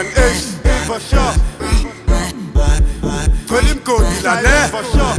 man H, for sure. Twelve imgodi la ne, for sure.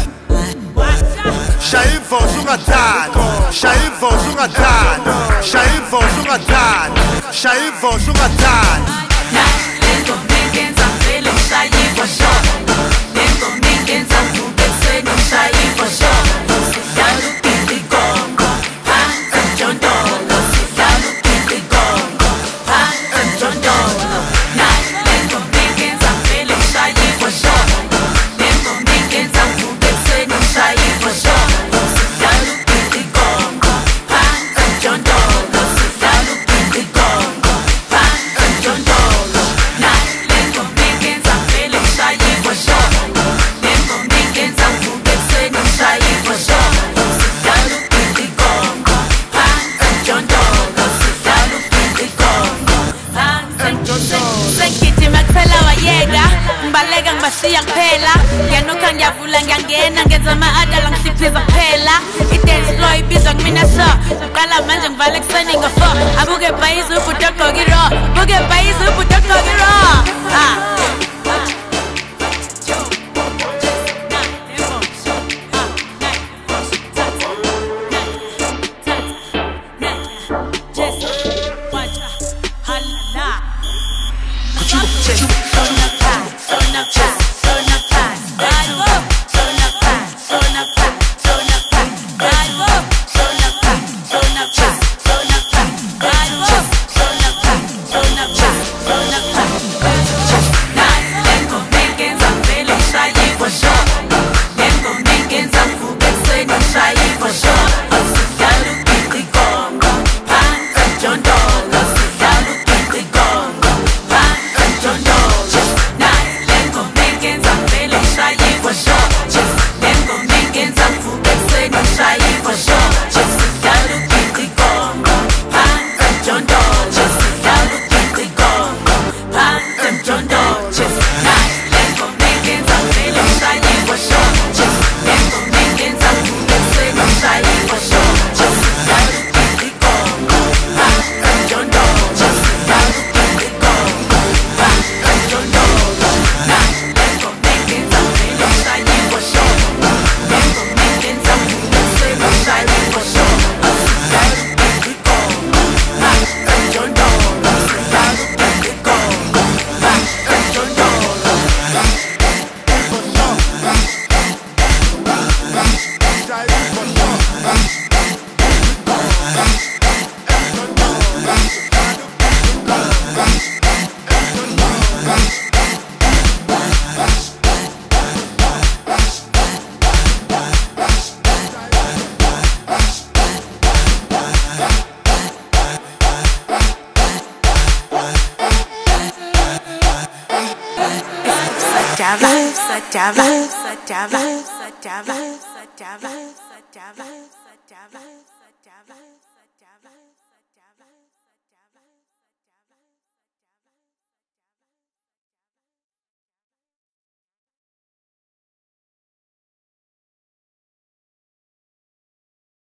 Shaivo sungatana, Shaivo sungatana, Shaivo sungatana, Shaivo sungatana. Lento mingenza vele Shaivo sure. Lento mingenza vuke seni Shaivo sure. Sidalu pili gongo, panta jondolo. Sidalu pili gongo, panta jondolo. Lento mingenza vele Shaivo sure. Lento mingenza vuke seni Shaivo sure. Sidalu pili gongo, panta jondolo. Sidalu pili gongo, panta jondolo. Lento mingenza vele Shaivo sure. Lento mingenza vuke seni Shaivo sure. Sidalu pili gongo, panta jondolo. Sidalu pili gongo, panta jondolo. Sengigijima kuphela wayeka ngibaleka ngibashiya kuphela ngiyanuka ngiyavula ngiyangena ngenza ama-adala ngihliphiza kuphela i-dance floor ibizwa kumina sho uqala manje ngivale ekuseni ngo-4 abuke bhayizi ubhuti ogqoke iro buke bhayizi ubhuti ogqoke iro Java.